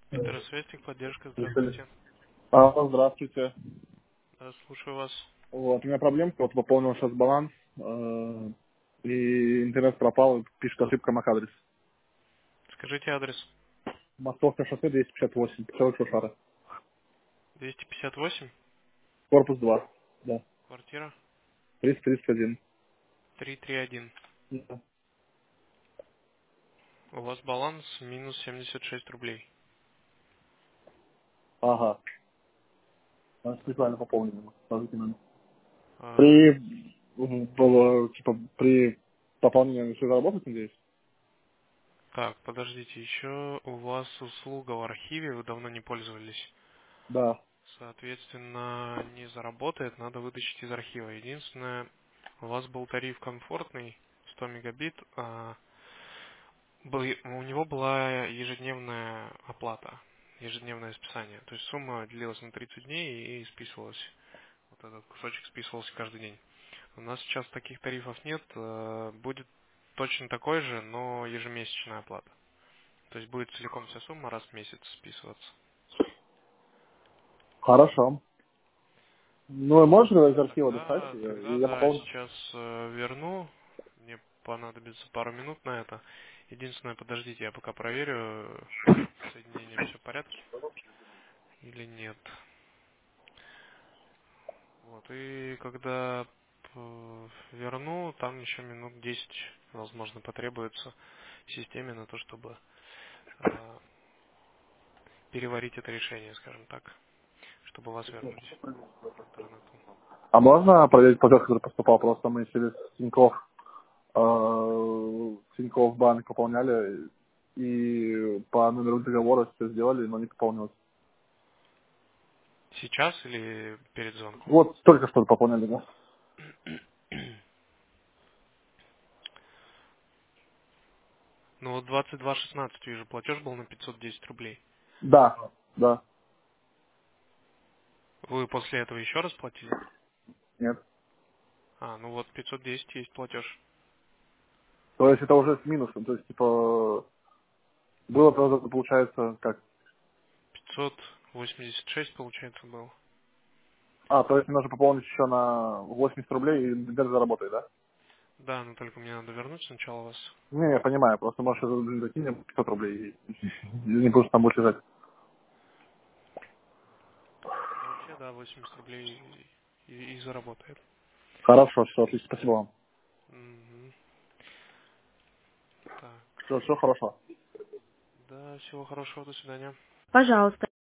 Интерсвестник, поддержка, Решили. здравствуйте. Здравствуйте. Да, слушаю вас. Вот, у меня проблемка, вот пополнил сейчас баланс, и интернет пропал, пишет ошибка MAC-адрес. Скажите адрес. Московское шоссе 258, поселок Шушара. 258, Корпус 2. Да. квартира 331. 331. Да. У вас баланс минус 76 рублей. Ага. Значит, неправильно пополнено. Скажите нам. А, При, при пополнении все заработать, надеюсь? так, подождите, еще у вас услуга в архиве, вы давно не пользовались. Да. Соответственно, не заработает, надо вытащить из архива. Единственное, у вас был тариф комфортный, 100 мегабит, у него была ежедневная оплата, ежедневное списание. То есть сумма делилась на 30 дней и списывалась. Вот этот кусочек списывался каждый день. У нас сейчас таких тарифов нет. Будет точно такой же, но ежемесячная оплата. То есть будет целиком вся сумма раз в месяц списываться. Хорошо. Ну, можешь из архива достать? Тогда Я да, пополню. сейчас верну. Мне понадобится пару минут на это. Единственное, подождите, я пока проверю, с соединением все в порядке или нет. Вот, и когда верну, там еще минут 10, возможно, потребуется системе на то, чтобы э, переварить это решение, скажем так, чтобы вас вернуть к интернету. А можно проверить платеж, который поступал? Просто мы через Тинькофф банк пополняли, и по номеру договора все сделали, но не пополнилось. Сейчас или перед звонком? Вот только что пополняли, да? Ну вот 22.16 вижу, платеж был на 510 рублей. Да, да, Вы после этого еще раз платили? нет. Ну вот 510 есть платеж. То есть это уже с минусом, то есть, типа, было, правда, получается, как? 586, получается, был. То есть мне нужно пополнить еще на 80 рублей, и интернет заработает, да? Да, но только мне надо вернуть сначала вас. Не, я понимаю, просто можешь закинем 500 рублей, и не будешь там больше лежать. Ну, вообще, да, 80 рублей и заработает. Хорошо, все, отлично, спасибо вам. Мгм. Так. Все хорошо. Да, всего хорошего, до свидания. Пожалуйста.